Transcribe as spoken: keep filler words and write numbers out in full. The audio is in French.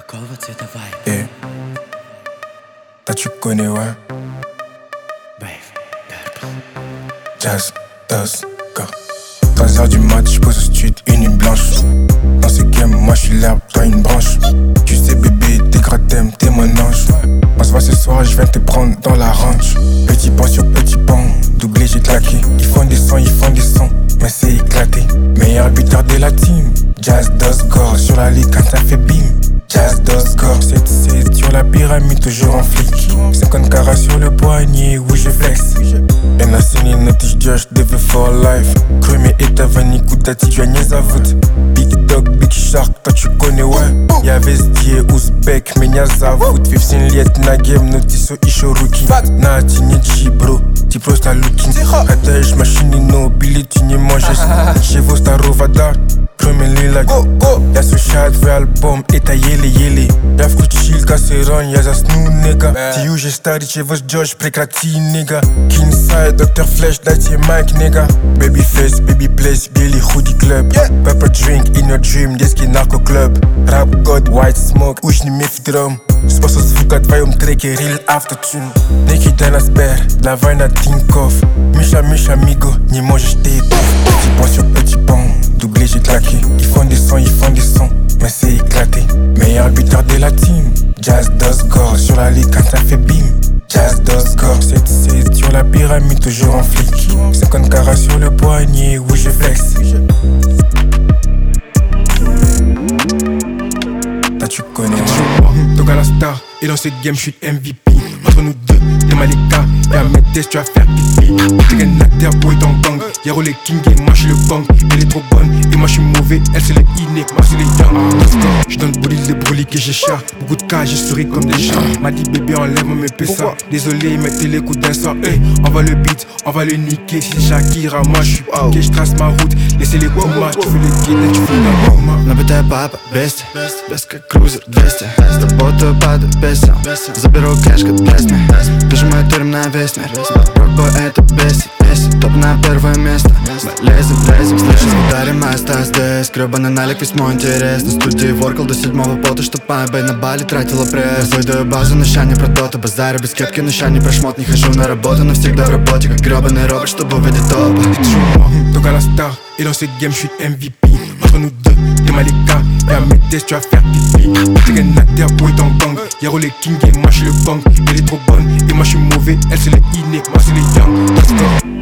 Какого цвета вайб? Eh, toi tu connais, ouais. Brave, purple. Jazz, Dust, go. trois heures du mat, j'pose au stud, une nuit blanche. Dans ce game, moi j'suis l'herbe, toi une branche. Tu sais bébé, t'es gratem, t'es mon ange. On se voit ce soir, j'viens te prendre dans la ranch. Petit pan sur petit pan, doublé j'ai claqué. Ils font des sons, ils font des sons, mais c'est éclaté. Meilleur buteur de la team, Jazz, Dust, gore. Sur la ligue quand ça fait bim, Jazz, Dust, gore. sept sept sur la pyramide, toujours en flic. cinquante carats sur le poignet, où je flex. En la scène, notice Josh, devait for life. Crumé et ta vanille, coup d'atti, tu as niaise à voûte. Big dog, big shark, toi tu connais, ouais. Y'a Vestier, Ouzbek, mais niaise à voûte. fifteen liet, na game, notice au Ishoruki. Nati, Nietzsche, bro, ti pro sta looking. Attache, machine, no, Billy, tu n'y manges. Chez vos sta rovada. Crumé lila, go, go. Y'a ce chat, vrai album, et ta yele, yele. Y'a fruit chill, casseron, y'a za snou, nigga. Ti you, j'ai started chez vos Josh, précrati, nigga. King side, docteur Flash, that's your mic, nigga. Baby face, baby place, Billy Hoodie Club. Yeah. Pepper drink in your dream, deski narco club. Rap god, white smoke, ush ni mif drum. J'pense aux foucat, vai um trekker, real aftertune. Nicky Danasper, la vaina à Tinkoff. Misha, Misha, amigo, ni moi j'étais petit pan sur petit pan, doublé j'ai claqué. Ils font des sons, ils font des sons, mais c'est éclaté. Meilleur buteur de la team, Jazz, Dust, gore. Sur la ligue quand ça fait bim, Jazz, Dust, gore. sept sept sur la pyramide, toujours en flic. cinquante carats sur le poignet, où je flex. Toi tu connais, moi. Toga la star, et dans cette game j'suis M V P. Entre nous deux, t'es Malika, y'a mes tests, tu vas faire pipi. T'es un acteur, boy dans gang. Y'a Rolé King et moi j'suis le gang. Elle est trop bonne, et moi j'suis mauvais. Elle c'est les inné, moi c'est les young. J'donne brûler les brûlis que j'ai chat. Beaucoup de cas, j'ai souri comme des chats. M'a dit bébé, enlève mes pessa. Désolé, mettez les coups d'un sort. Hey, on va le beat, on va le niquer. Si c'est Shakira, moi j'suis piqué. J'trace ma route, laissez les comas. Tu veux les guider, tu veux la coma. Набитая папа, бест, без как крузер двести. С тобой падает песня, заберу кэш как блеснет. Прижимаю тюрьму на весь мир. Рокбой это бесит, бесит. Топ на первое место. Мы лезем, лезем, слышим. Ударим моста здесь, гребаный налик, весь мой интерес. На студии воркал до седьмого пота, чтоб память на Бали тратила пресс. Выдаю базу, ноща не про доту. Базарю без кепки, ноща не про шмот. Не хожу на работу, но всегда в работе. Как гребаный робот, чтобы увидеть топа. Toga la star, et dans cette game j'suis M V P. Entre nous deux, t'es Malika, y'a mes tests, tu vas faire pipi. T'es un acteur, boy dans gang. Y'a Rolé King et moi j'suis le gang. Elle est trop bonne, et moi j'suis mauvais. Elle c'est les inné, moi c'est les young. Let's go.